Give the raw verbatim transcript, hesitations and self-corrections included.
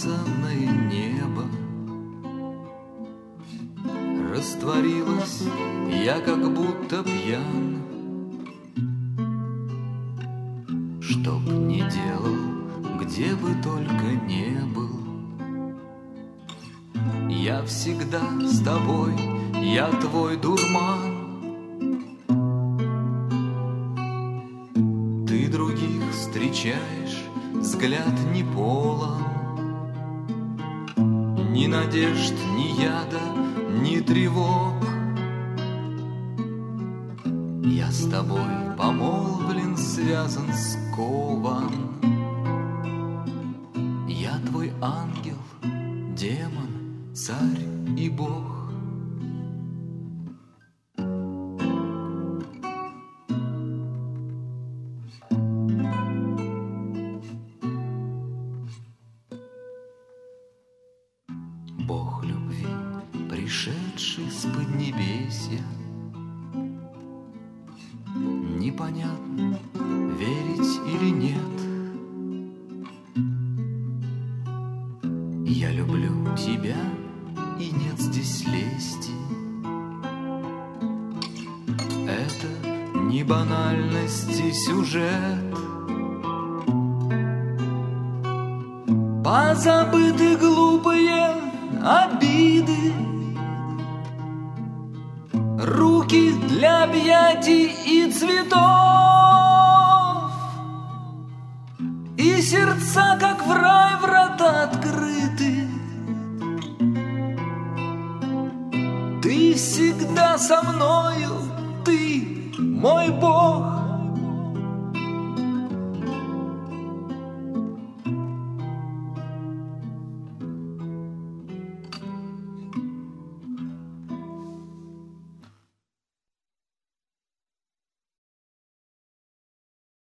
самое небо. Растворилась я, как будто пьян. Чтоб не делал, где бы только не был, я всегда с тобой, я твой дурман. Ты других встречаешь, взгляд не полон, ни надежд, ни яда, ни тревог. Я с тобой помолвлен, связан, скован. Я твой ангел, демон, царь и бог. Бог любви, пришедший с поднебесья. Непонятно, верить или нет. Я люблю тебя, и нет здесь лести. Это не банальности сюжет. Позабыты глупые обиды, руки для объятий и цветов, и сердца, как в рай, врата открыты. Ты всегда со мною, ты мой Бог.